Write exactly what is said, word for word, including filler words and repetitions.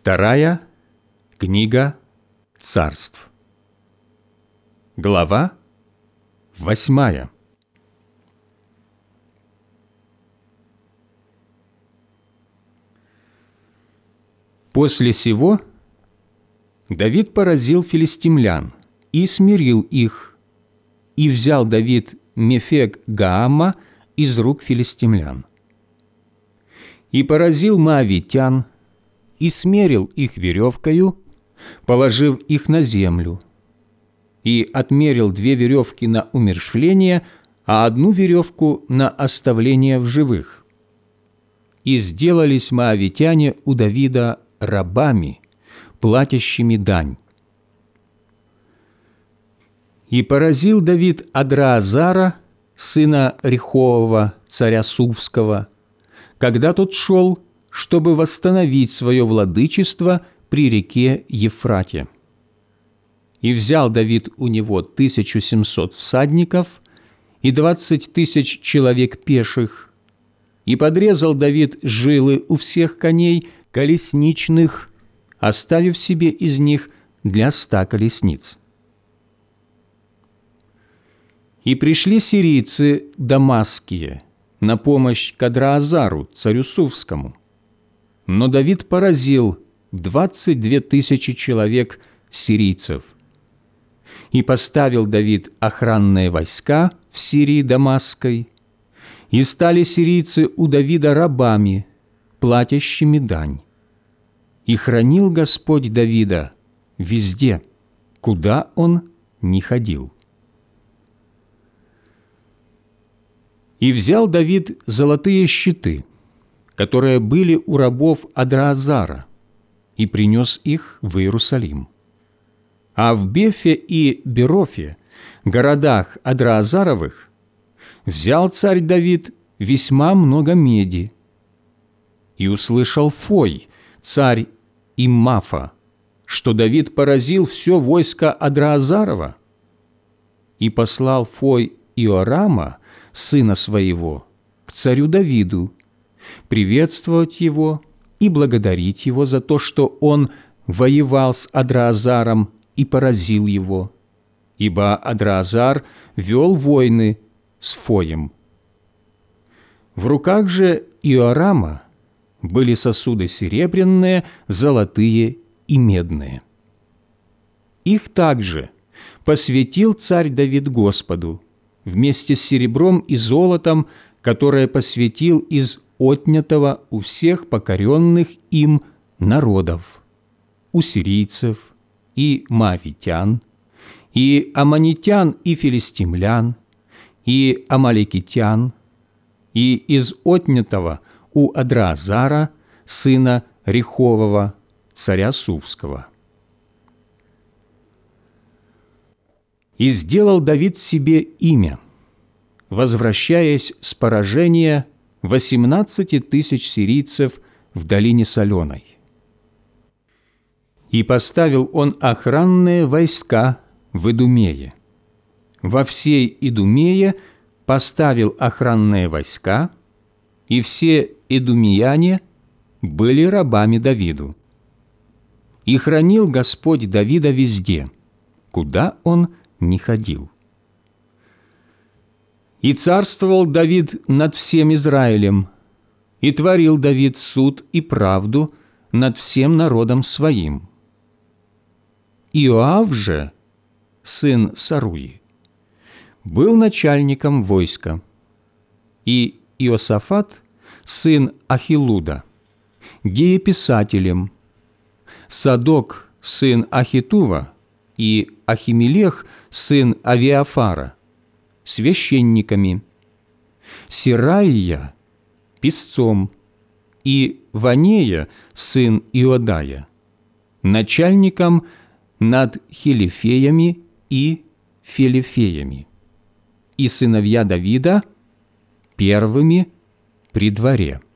Вторая книга Царств. Глава восьмая. После сего Давид поразил филистимлян и смирил их, и взял Давид Мефек Гаама из рук филистимлян. И поразил моавитян, и смерил их веревкою, положив их на землю, и отмерил две веревки на умерщвление, а одну веревку на оставление в живых. И сделались моавитяне у Давида рабами, платящими дань. И поразил Давид Адраазара, сына Рехового, царя Сувского, когда тот шел, чтобы восстановить свое владычество при реке Ефрате. И взял Давид у него тысячу семьсот всадников и двадцать тысяч человек пеших, и подрезал Давид жилы у всех коней колесничных, оставив себе из них для ста колесниц. И пришли сирийцы дамасские на помощь к Адраазару, царю Сувскому. Но Давид поразил двадцать две тысячи человек сирийцев. И поставил Давид охранные войска в Сирии Дамасской, и стали сирийцы у Давида рабами, платящими дань. И хранил Господь Давида везде, куда он ни ходил. И взял Давид золотые щиты, которые были у рабов Адраазара, и принес их в Иерусалим. А в Бефе и Берофе, городах Адраазаровых, взял царь Давид весьма много меди. И услышал Фой, царь Иммафа, что Давид поразил все войско Адраазарова, и послал Фой Иорама, сына своего, к царю Давиду, приветствовать его и благодарить его за то, что он воевал с Адраазаром и поразил его, ибо Адраазар вел войны с Фоем. В руках же Иорама были сосуды серебряные, золотые и медные. Их также посвятил царь Давид Господу вместе с серебром и золотом, которое посвятил из отнятого у всех покоренных им народов, у сирийцев и моавитян, и аммонитян и филистимлян, и амалекитян, и из отнятого у Адраазара, сына Рехового, царя Сувского. И сделал Давид себе имя, возвращаясь с поражения восемнадцати тысяч сирийцев в долине Соленой. И поставил он охранные войска в Идумее. Во всей Идумее поставил охранные войска, и все идумеяне были рабами Давиду. И хранил Господь Давида везде, куда он ни ходил. И царствовал Давид над всем Израилем, и творил Давид суд и правду над всем народом своим. Иоав же, сын Саруи, был начальником войска, и Иосафат, сын Ахилуда, дееписателем, Садок, сын Ахитува, и Ахимелех, сын Авиафара, священниками, Сираия, писцом, и Ванея, сын Иодая, начальником над хилифеями и филифеями, и сыновья Давида первыми при дворе.